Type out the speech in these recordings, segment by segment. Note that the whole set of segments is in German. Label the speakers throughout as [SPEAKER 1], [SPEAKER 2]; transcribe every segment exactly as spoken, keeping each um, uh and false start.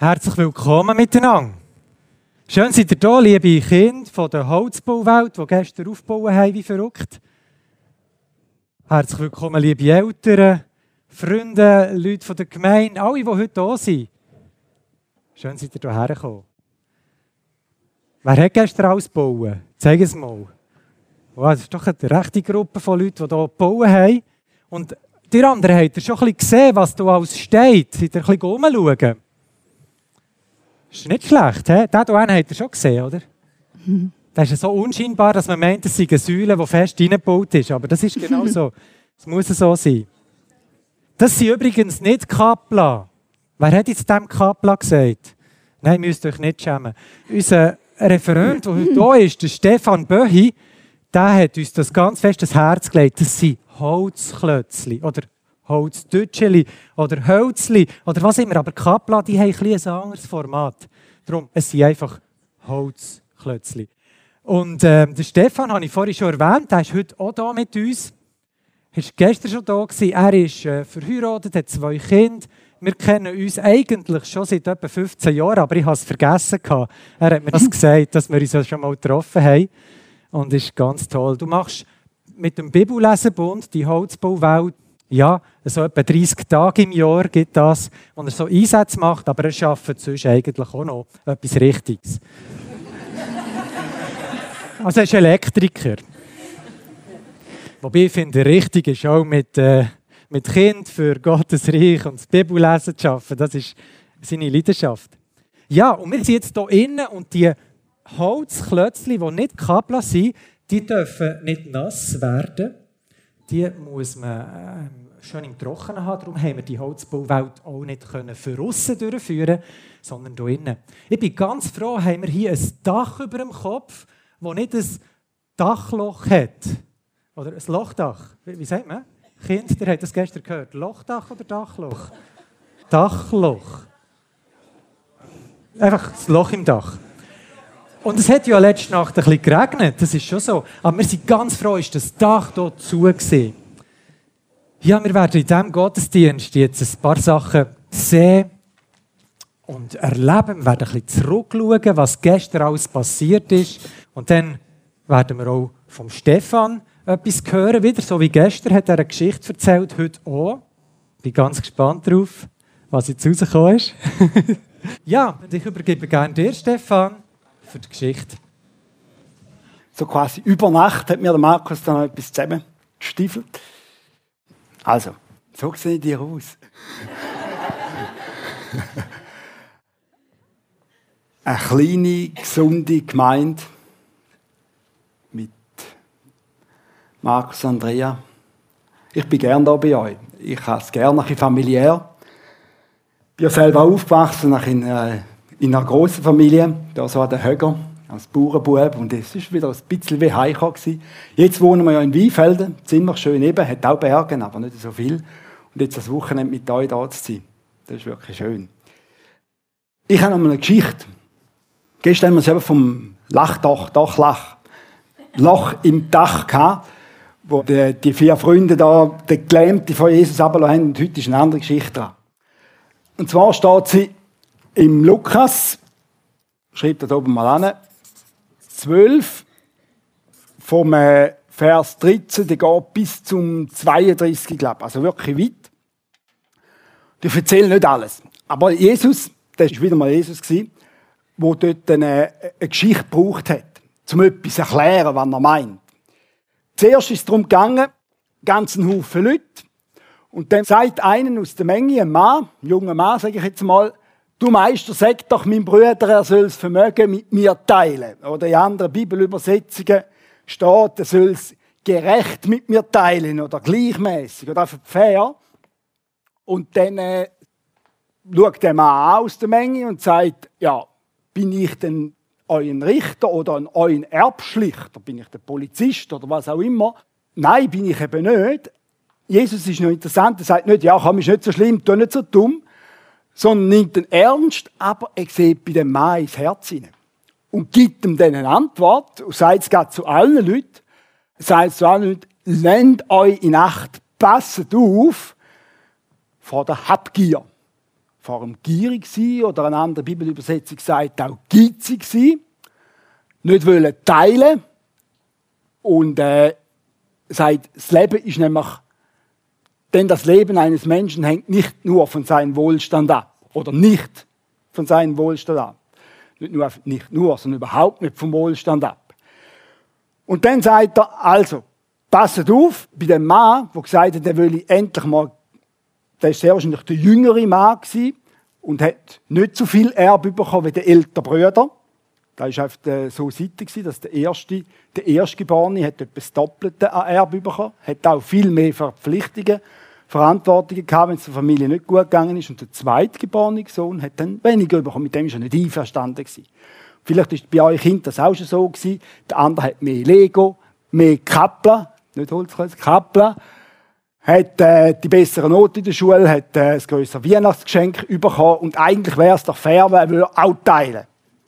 [SPEAKER 1] Herzlich willkommen miteinander. Schön seid ihr da, liebe Kinder von der Holzbauwelt, die gestern aufgebaut haben wie verrückt. Herzlich willkommen, liebe Eltern, Freunde, Leute von der Gemeinde, alle, die heute da sind. Schön seid ihr hierher gekommen. Wer hat gestern alles gebaut? Zeig es mal. Wow, das ist doch eine rechte Gruppe von Leuten, die hier gebaut haben. Und die anderen habt ihr schon ein bisschen gesehen, was da alles steht. Seid ihr ein bisschen rumschauen? Ist nicht schlecht, he? Den hier habt ihr schon gesehen, oder? Mhm. Das ist so unscheinbar, dass man meint, es sei eine Säule, die fest reingebaut ist. Aber das ist genau so. Es muss so sein. Das sind übrigens nicht Kapla. Wer hat jetzt dem Kapla gesagt? Nein, müsst euch nicht schämen. Unser Referent, der heute hier ist, der Stefan Böhi, der hat uns das ganz fest ins Herz gelegt. Das sind Holzklötzli oder Holzdütscheli oder Hölzli oder was immer. Aber Kapla, die haben ein, ein anderes Format. Darum, es sind einfach Holzklötzli. Und äh, der Stefan, habe ich vorhin schon erwähnt, der ist heute auch hier mit uns. Er war gestern schon da gewesen. Er ist äh, verheiratet, hat zwei Kinder. Wir kennen uns eigentlich schon seit etwa fünfzehn Jahren, aber ich habe es vergessen. Er hat mir das gesagt, dass wir uns ja schon mal getroffen haben. Und das ist ganz toll. Du machst mit dem Bibellesenbund die Holzbauwelt, ja, so etwa dreißig Tage im Jahr gibt das, wo er so Einsätze macht, aber er arbeitet sonst eigentlich auch noch etwas Richtiges. Also er ist Elektriker. Wobei ich finde, richtig ist auch mit, äh, mit Kind für Gottes Reich und das Bibellesen zu arbeiten. Das ist seine Leidenschaft. Ja, und wir sind jetzt hier innen und die Holzklötzli, die nicht Kapla sind, die dürfen nicht nass werden. Die muss man äh, schön im Trockenen haben. Darum haben wir die Holzbauwelt auch nicht können für aussen durchführen, sondern hier innen. Ich bin ganz froh, haben wir hier ein Dach über dem Kopf, das nicht ein Dachloch hat. Oder ein Lochdach. Wie, wie sagt man? Kind, ihr habt das gestern gehört. Lochdach oder Dachloch? Dachloch. Einfach das Loch im Dach. Und es hat ja letzte Nacht ein bisschen geregnet, das ist schon so. Aber wir sind ganz froh, ist das Dach hier zu gewesen. Ja, wir werden in diesem Gottesdienst jetzt ein paar Sachen sehen und erleben. Wir werden ein bisschen zurückschauen, was gestern alles passiert ist. Und dann werden wir auch vom Stefan etwas hören. Wieder so wie gestern hat er eine Geschichte erzählt, heute auch. Ich bin ganz gespannt darauf, was jetzt rausgekommen ist. Ja, und ich übergebe gerne dir, Stefan, für die Geschichte.
[SPEAKER 2] So quasi über Nacht hat mir der Markus dann noch etwas zusammengestiefelt. Also, so sehen die aus. Eine kleine, gesunde Gemeinde mit Markus und Andrea. Ich bin gerne hier bei euch. Ich habe es gerne ein bisschen familiär. Ich bin selber aufgewachsen in einer, in einer grossen Familie, da so an den Höger, als Bauernbub. Und es war wieder ein bisschen wie heimgekommen. Jetzt wohnen wir ja in Weinfelden, ziemlich schön eben, hat auch Berge, aber nicht so viel. Und jetzt das Wochenende mit euch da zu sein, das ist wirklich schön. Ich habe noch mal eine Geschichte. Gestern haben wir es eben vom Lachdach, Dachlach, Loch im Dach gehabt, wo die, die vier Freunde da, den Gelähmten von Jesus runtergelassen haben. Und heute ist eine andere Geschichte dran. Und zwar steht sie im Lukas, schreibt das oben mal an, zwölf, vom äh, Vers dreizehn, der geht bis zum zweiunddreißig, glaube ich. Also wirklich weit. Ich erzähle nicht alles. Aber Jesus, das war wieder mal Jesus, der dort eine, eine Geschichte gebraucht hat, um etwas zu erklären, was er meint. Zuerst ist es darum gegangen, ganz ein Haufen Leute. Und dann sagt einer aus der Menge, ein Mann, ein junger Mann, sage ich jetzt mal, du Meister, sag doch meinem Bruder, er soll das Vermögen mit mir teilen. Oder in anderen Bibelübersetzungen steht, er soll es gerecht mit mir teilen oder gleichmäßig oder einfach fair. Und dann äh, schaut der Mann aus der Menge und sagt, ja, bin ich denn euer Richter oder ein euer Erbschlichter? Bin ich der Polizist oder was auch immer? Nein, bin ich eben nicht. Jesus ist noch interessant, er sagt nicht, ja, komm, ist nicht so schlimm, tu nicht so dumm, sondern nimmt ihn ernst, aber er sieht bei dem Mann ins Herz hinein. Und gibt ihm dann eine Antwort und sagt es gerade zu allen Leuten, sagt zu allen Leuten, lernt euch in Acht, passet auf vor der Habgier. vor allem gierig sein oder eine andere Bibelübersetzung sagt auch geizig sein, nicht wollen teilen und äh, sagt, das Leben ist nämlich, denn das Leben eines Menschen hängt nicht nur von seinem Wohlstand ab oder nicht von seinem Wohlstand ab. Nicht nur, nicht nur, sondern überhaupt nicht vom Wohlstand ab. Und dann sagt er, also, passet auf, bei dem Mann, der gesagt hat, der will endlich mal, der war sehr wahrscheinlich der jüngere Mann gewesen und hat nicht so viel Erbe bekommen wie der ältere Brüder. Das war einfach so Seite, dass der erste, der Erstgeborene hat etwas das Doppelte an Erbe bekommen, hat auch viel mehr Verpflichtungen, Verantwortungen gehabt, wenn es der Familie nicht gut gegangen ist. Und der zweitgeborene Sohn hat dann weniger bekommen, mit dem war er nicht einverstanden gewesen. Vielleicht ist bei euch Kind das auch schon so gewesen. Der andere hat mehr Lego, mehr Kappler, nicht Holzkreuz, Kappler, hat äh, die bessere Note in der Schule, hat äh, das grössere Weihnachtsgeschenk bekommen und eigentlich wäre es doch fair, wenn er würde auch teilen.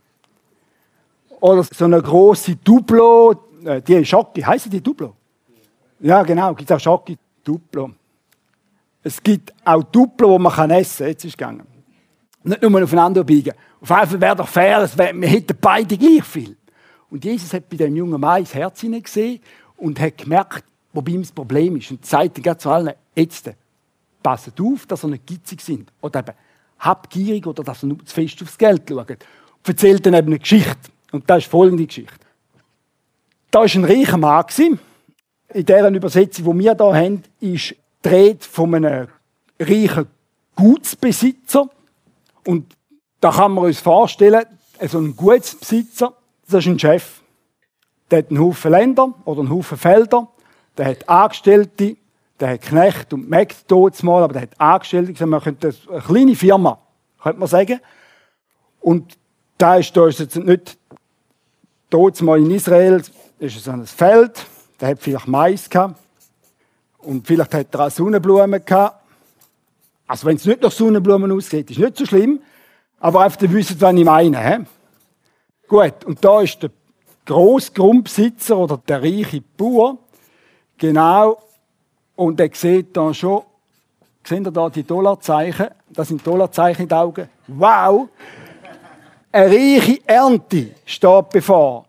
[SPEAKER 2] Oder so eine grosse Duplo, äh, die Schocke, heissen die Duplo? Ja, genau, gibt es auch Schocke, Duplo. Es gibt auch Duplo, die man essen kann. Jetzt ist es gegangen. Nicht nur aufeinander biegen. Auf jeden Fall wäre doch fair, wir hätten beide gleich viel. Und Jesus hat bei dem jungen Mann ins Herz hineingesehen und hat gemerkt, wo bei ihm das Problem ist. Und sagt dann zu allen, jetzt, passet auf, dass ihr nicht geizig sind. Oder eben habgierig oder dass ihr nur zu fest aufs Geld schaut. Und erzählt dann eben eine Geschichte. Und das ist folgende Geschichte. Da war ein reicher Mann. In dieser Übersetzung, die wir hier haben, ist die Rede von einem reichen Gutsbesitzer. Und da kann man uns vorstellen, so ein Gutsbesitzer, das ist ein Chef. Der hat einen Haufen Länder oder einen Haufen Felder. Der hat Angestellte, der hat Knechte und Mägde dort mal, aber der hat Angestellte. Man könnte eine kleine Firma, könnte man sagen. Und da ist, da ist jetzt nicht dort mal in Israel, ist es ein Feld, der hat vielleicht Mais gehabt. Und vielleicht hat er auch Sonnenblumen gehabt. Also wenn es nicht nach Sonnenblumen aussieht, ist nicht so schlimm. Aber einfach, ihr wisst, was ich meine. He? Gut, und da ist der Grossgrundbesitzer oder der reiche Bauer. Genau. Und er sieht da schon, seht ihr da die Dollarzeichen? Das sind Dollarzeichen in den Augen. Wow! Eine reiche Ernte steht bevor.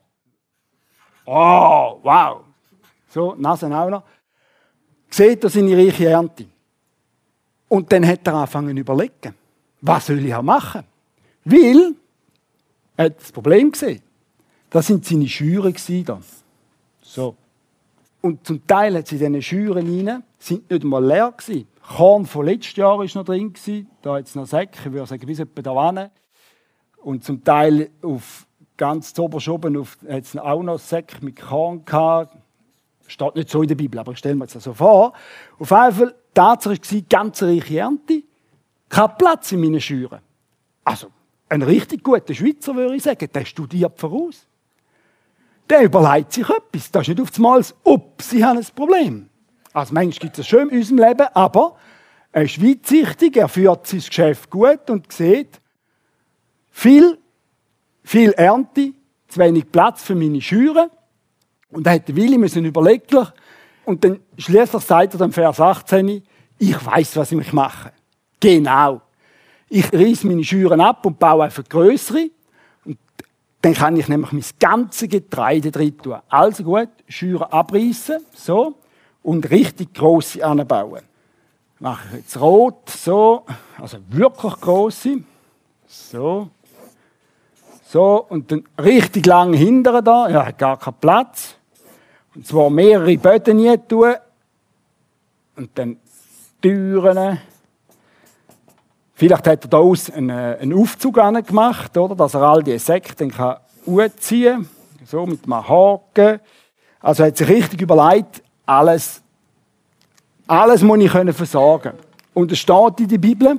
[SPEAKER 2] Oh, wow! So, Nasen auch noch. Seht ihr seine reiche Ernte? Und dann hat er angefangen zu überlegen, was soll ich auch machen? Weil, er hat das Problem gesehen. Das sind seine Scheuren da. So. Und zum Teil hat sie in diesen Scheuren rein, sind nicht mal leer gewesen. Korn von letztes Jahr war noch drin gewesen. Da hat es noch Säcke, ich würde sagen, bis etwa da hin. Und zum Teil auf ganz zu oberst oben hat es auch noch Säcke mit Korn gehabt. Steht nicht so in der Bibel, aber ich stelle mir das so vor. Auf jeden Fall, die Tatsache war, ganz reiche Ernte, kein Platz in meinen Scheuren. Also, ein richtig guter Schweizer, würde ich sagen, der studiert voraus. Der überlegt sich etwas. Das ist nicht auf das Mal, ob sie haben ein Problem. Als Mensch gibt es schön in unserem Leben, aber er ist weitsichtig, er führt sein Geschäft gut und sieht, viel, viel Ernte, zu wenig Platz für meine Scheuren. Und dann hat der Willi müssen überlegen. Und dann schliesslich sagt er dann Vers achtzehn, ich weiss, was ich mache. Genau. Ich reiss meine Scheuren ab und baue einfach grössere. Und dann kann ich nämlich mein ganzes Getreide drin tun. Also gut, Scheuren abreißen, so, und richtig grosse anbauen. Mache ich jetzt rot, so, also wirklich grosse. So. So, und dann richtig lang hinten da, ja, hat gar keinen Platz. Und zwar mehrere Böden nie tun. Und dann Türen. Vielleicht hat er da aus einen, einen Aufzug gemacht, oder? Dass er all die Säcke dann kann umziehen kann. So, mit einem Haken. Also er hat sich richtig überlegt, alles, alles muss ich können versorgen. Und es steht in der Bibel,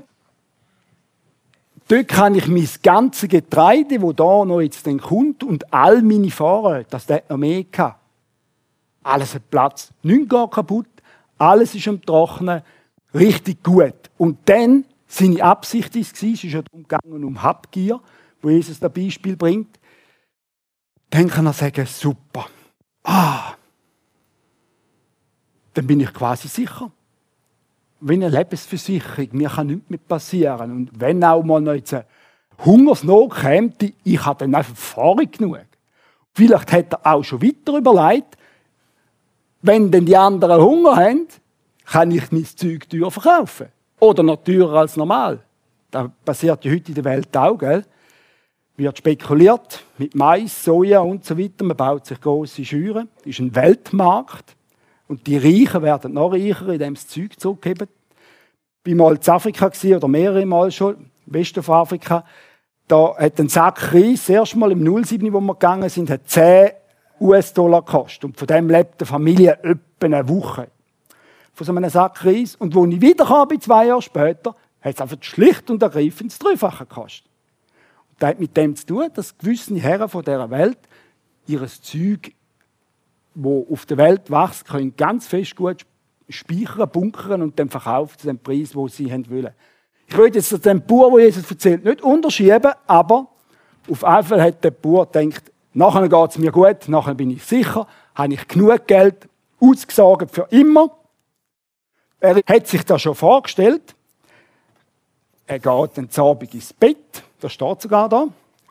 [SPEAKER 2] dort kann ich mein ganzes Getreide, das da noch jetzt dann kommt, und all meine Vorräte, das hat noch mehr gehabt. Alles hat Platz, nichts geht kaputt, alles ist am Trocknen, richtig gut. Und dann, seine Absicht war, es ist ja darum gegangen, um Habgier, wo Jesus das Beispiel bringt, dann kann er sagen, super, ah, dann bin ich quasi sicher. wie eine Lebensversicherung. Mir kann nichts mehr passieren. Und wenn auch mal noch jetzt eine Hungersnot käme, ich habe dann einfach Erfahrung genug. Vielleicht hat er auch schon weiter überlegt, wenn denn die anderen Hunger haben, kann ich mein Zeug teuer verkaufen. Oder noch teurer als normal. Das passiert ja heute in der Welt auch, gell? Wird spekuliert mit Mais, Soja und so weiter. Man baut sich grosse Scheuren. Das ist ein Weltmarkt. Und die Reichen werden noch reicher, indem sie das Zeug zurückgeben. Ich war mal in Afrika oder mehrere Mal schon, Westafrika. Da hat ein Sack Reis, das erste Mal im null sieben, wo wir gegangen sind, hat zehn US-Dollar gekostet. Und von dem lebt eine Familie etwa eine Woche. Von so einem Sack Reis. Und als ich wiederkam, zwei Jahre später, hat es einfach schlicht und ergreifend das Dreifache gekostet. Und das hat mit dem zu tun, dass gewisse Herren von dieser Welt ihr Zeug, das auf der Welt wächst, können ganz fest gut speichern, bunkern und dann verkaufen zu dem Preis, den sie wollen. Ich will jetzt den Bauer, der Jesus erzählt, nicht unterschieben, aber auf jeden Fall hat der Bauer gedacht, nachher geht es mir gut, nachher bin ich sicher, habe ich genug Geld ausgesorgt für immer. Er hat sich das schon vorgestellt. Er geht dann zu Abend ins Bett, das steht sogar da.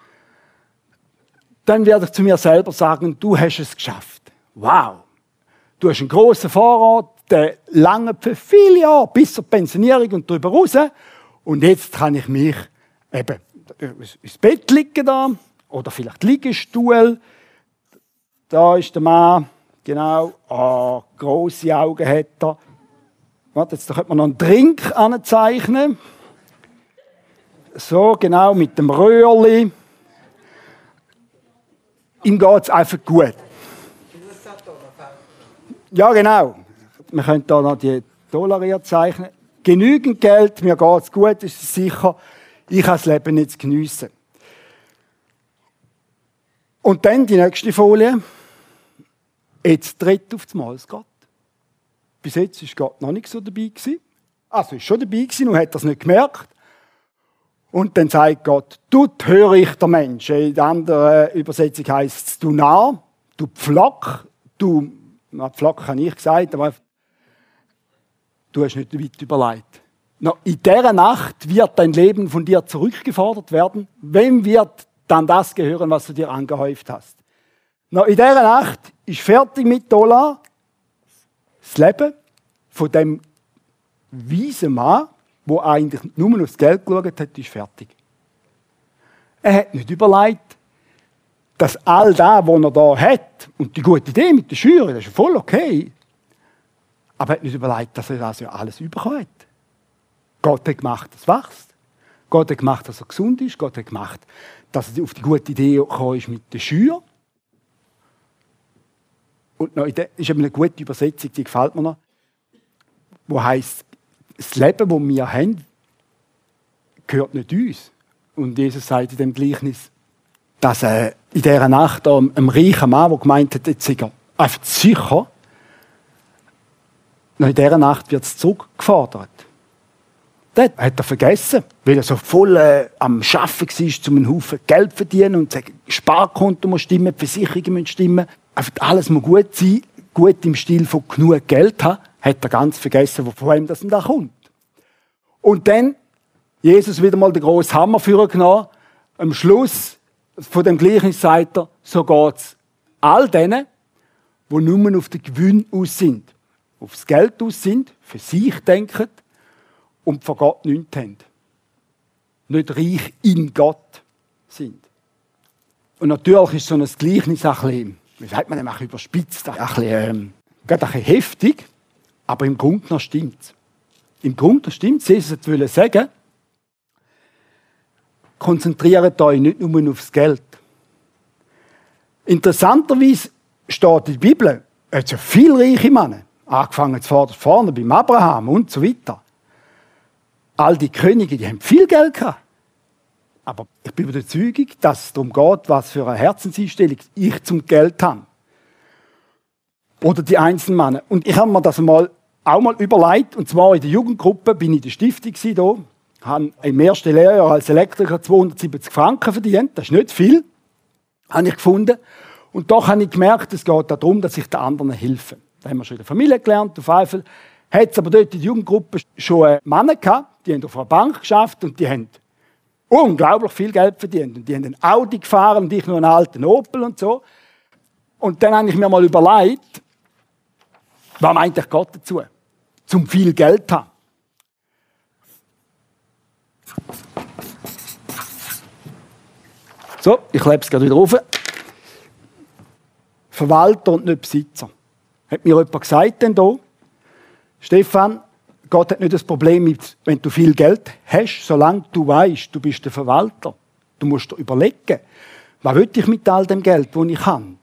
[SPEAKER 2] Dann werde ich zu mir selber sagen, du hast es geschafft. Wow! Du hast einen grossen Vorrat, der lange für viele Jahre bis zur Pensionierung und darüber raus. Und jetzt kann ich mich eben ins Bett liegen da, oder vielleicht Liegestuhl. Da ist der Mann, genau, oh, grosse Augen hat er. Warte, jetzt könnte man noch einen Drink anzeichnen. So, genau, mit dem Röhrli. Ihm geht es einfach gut. Ja, genau. Wir können hier noch die Dollar zeichnen. Genügend Geld, mir geht es gut, ist es sicher. Ich kann das Leben jetzt geniessen. Und dann die nächste Folie. Jetzt tritt auf das Mal Gott. Bis jetzt war Gott noch nicht so dabei. Also, er war schon dabei, nur hat er es nicht gemerkt. Und dann sagt Gott, du törichter Mensch. In der anderen Übersetzung heisst es, du Narr, du Pflock, du, na, Pflock habe ich gesagt, aber du hast nicht weit überlegt. Noch in dieser Nacht wird dein Leben von dir zurückgefordert werden. Wem wird dann das gehören, was du dir angehäuft hast? Noch in dieser Nacht ist fertig mit Dollar das Leben von dem weisen Mann, der eigentlich nur aufs Geld geschaut hat, ist fertig. Er hat nicht überlegt, dass all das, was er da hat, und die gute Idee mit der Schüre, das ist ja voll okay, aber er hat nicht überlegt, dass er das ja alles bekommen hat. Gott hat gemacht, dass es wächst. Gott hat gemacht, dass er gesund ist. Gott hat gemacht, dass er auf die gute Idee gekommen ist mit der Schüre. Und noch, das ist eine gute Übersetzung, die gefällt mir noch, wo heisst, das Leben, das wir haben, gehört nicht uns. Und Jesus sagt in dem Gleichnis, dass äh, in dieser Nacht einem, einem reichen Mann, der gemeint hat, jetzt ist er einfach sicher, noch in dieser Nacht wird es zurückgefordert. Das hat er vergessen, weil er so voll äh, am Arbeiten war, um einen Haufen Geld zu verdienen und sagen, Sparkonto muss stimmen, die Versicherungen müssen stimmen. Einfach alles muss gut sein, gut im Stil von genug Geld haben, hat er ganz vergessen, von wem das denn da kommt. Und dann, Jesus wieder mal den grossen Hammer vorgenommen, am Schluss von dem Gleichnis sagt er, so geht es all denen, die nur auf den Gewinn aus sind, aufs Geld aus sind, für sich denken und von Gott nichts haben. Nicht reich in Gott sind. Und natürlich ist so ein Gleichnis auch ein bisschen, wie sagt man, auch überspitzt, ein bisschen, ähm, gerade ein bisschen heftig, aber im Grunde noch stimmt es. Im Grunde stimmt es. Jesus wollte sagen, konzentriert euch nicht nur aufs Geld. Interessanterweise steht in der Bibel, es hat ja viele reiche Männer, angefangen vorne beim Abraham und so weiter. All die Könige, die haben viel Geld gehabt. Aber ich bin überzeugt, dass es darum geht, was für eine Herzenseinstellung ich zum Geld habe. Oder die einzelnen Männer. Und ich habe mir das mal, auch mal überlegt, und zwar in der Jugendgruppe, bin ich in der Stiftung hier, habe im ersten Lehrjahr als Elektriker zweihundertsiebzig Franken verdient, das ist nicht viel, habe ich gefunden. Und doch habe ich gemerkt, es geht darum, dass ich den anderen helfe. Das haben wir schon in der Familie gelernt, auf jeden Fall hat es aber dort in der Jugendgruppe schon Männer gehabt, die haben auf einer Bank geschafft und die haben unglaublich viel Geld verdient. Und die haben einen Audi gefahren und ich nur einen alten Opel und so. Und dann habe ich mir mal überlegt, was meint eigentlich Gott dazu? Zum viel Geld zu haben. So, ich klebe es gerade wieder rauf. Verwalter und nicht Besitzer. Hat mir jemand gesagt denn da? Stefan, Gott hat nicht das Problem mit, wenn du viel Geld hast, solange du weißt, du bist der Verwalter. Du musst dir überlegen, was will ich mit all dem Geld, das ich habe?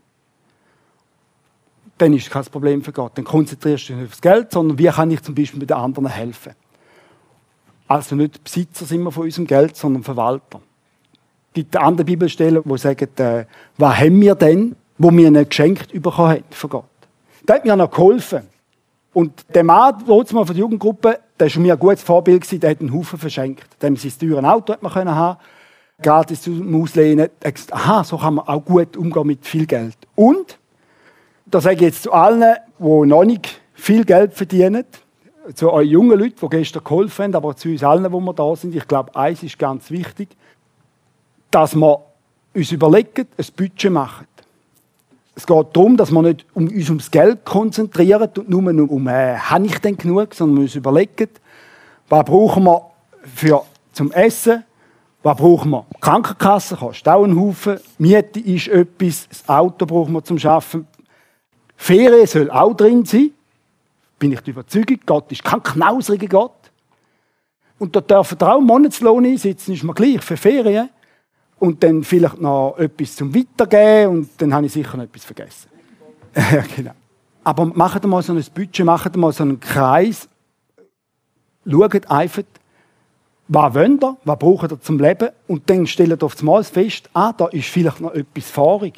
[SPEAKER 2] Dann ist kein Problem für Gott. Dann konzentrierst du dich nicht auf das Geld, sondern wie kann ich zum Beispiel mit den anderen helfen? Also nicht Besitzer sind wir von unserem Geld, sondern Verwalter. Es gibt andere Bibelstellen, die sagen, äh, was haben wir denn, wo wir nicht geschenkt bekommen haben von Gott? Das hat mir noch geholfen. Und der Mann, der von der Jugendgruppe, der war mir ein gutes Vorbild, der hat einen Haufen verschenkt. Dem sein teures Auto hat man können haben, gratis zum Auslehnen. Er hat gesagt, aha, so kann man auch gut umgehen mit viel Geld. Und, das sage ich jetzt zu allen, die noch nicht viel Geld verdienen, zu euch jungen Leuten, die gestern geholfen haben, aber zu uns allen, die wir da sind, ich glaube, eins ist ganz wichtig, dass wir uns überlegen, ein Budget machen. Es geht darum, dass wir nicht um uns ums Geld konzentrieren und nur um, um äh, habe ich denn genug, sondern wir uns überlegen, was brauchen wir für, zum Essen, was brauchen wir. Die Krankenkasse kostet auch einen Haufen, Miete ist etwas, das Auto brauchen wir zum Arbeiten. Ferien soll auch drin sein, bin ich der Überzeugung, Gott ist kein knausriger Gott. Und da dürfen wir auch Monatslohn einsetzen, ist mir gleich, für Ferien. Und dann vielleicht noch etwas zum Weitergeben und dann habe ich sicher noch etwas vergessen. Ja, genau. Aber macht mal so ein Budget, macht mal so einen Kreis. Schaut einfach, was wollt ihr, was braucht ihr zum Leben und dann stellt ihr auf das Mal fest, ah, da ist vielleicht noch etwas fahrig.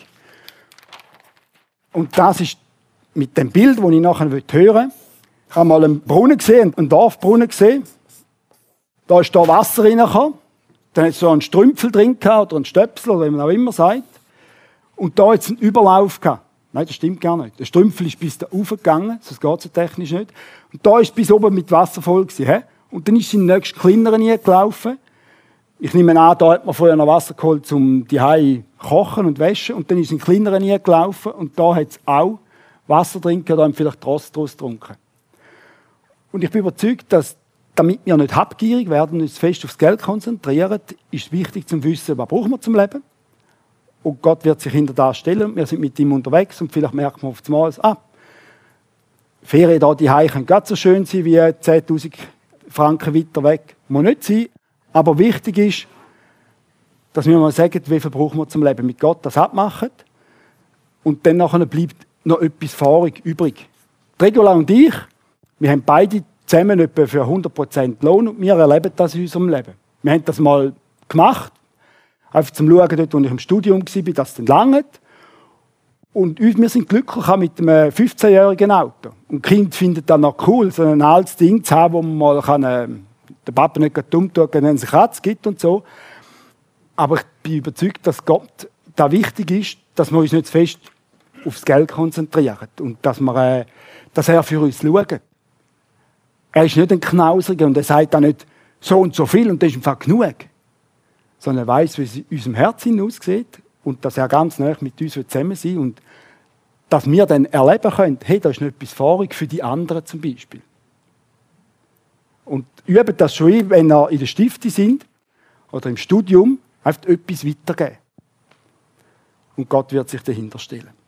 [SPEAKER 2] Und das ist mit dem Bild, das ich nachher hören will. Ich habe mal einen Brunnen gesehen, einen Dorfbrunnen gesehen. Da ist da Wasser reingekommen. Dann hat es so einen Strümpfel drin gehabt, oder einen Stöpsel, oder wie man auch immer sagt. Und da hat es einen Überlauf gehabt. Nein, das stimmt gar nicht. Der Strümpfel ist bis da raufgegangen, das geht so technisch nicht. Und da ist es bis oben mit Wasser voll gewesen. He? Und dann ist es in den nächsten kleineren gelaufen. Ich nehme an, da hat man vorher noch Wasser geholt, um die Hai kochen und waschen. Und dann ist es in den kleineren gelaufen. Und da hat es auch Wasser drin gehabt, da haben vielleicht Trost daraus getrunken. Und ich bin überzeugt, dass damit wir nicht habgierig werden und uns fest aufs Geld konzentrieren, ist es wichtig zu wissen, was brauchen wir zum Leben. Und Gott wird sich hinter das stellen und wir sind mit ihm unterwegs und vielleicht merken wir auf einmal, ah, Ferien da, die Hause können gerade so schön sein wie zehntausend Franken weiter weg. Muss nicht sein, aber wichtig ist, dass wir mal sagen, wie viel brauchen wir zum Leben. Mit Gott das abmachen und dann nachher bleibt noch etwas fahrig übrig. Regula und ich, wir haben beide zusammen etwa für hundert Prozent Lohn und wir erleben das in unserem Leben. Wir haben das mal gemacht, einfach zum Schauen, dort, wo ich im Studium war, dass es dann langt. Und wir sind glücklich auch mit einem fünfzehnjährigen Auto. Und die Kinder finden das noch cool, so ein altes Ding zu haben, wo man mal kann, äh, den Papa nicht dumm tun kann, wenn es eine Katze gibt und so. Aber ich bin überzeugt, dass Gott da wichtig ist, dass wir uns nicht zu fest aufs Geld konzentrieren und dass, wir, äh, dass er für uns schaut. Er ist nicht ein Knauseriger und er sagt auch nicht so und so viel und das ist einfach genug. Sondern er weiss, wie es in unserem Herzen aussieht und dass er ganz nah mit uns zusammen sein will und dass wir dann erleben können, hey, da ist noch etwas fahrig für die anderen zum Beispiel. Und üben das schon ein, wenn ihr in der Stifte sind oder im Studium, einfach etwas weitergeben. Und Gott wird sich dahinter stellen.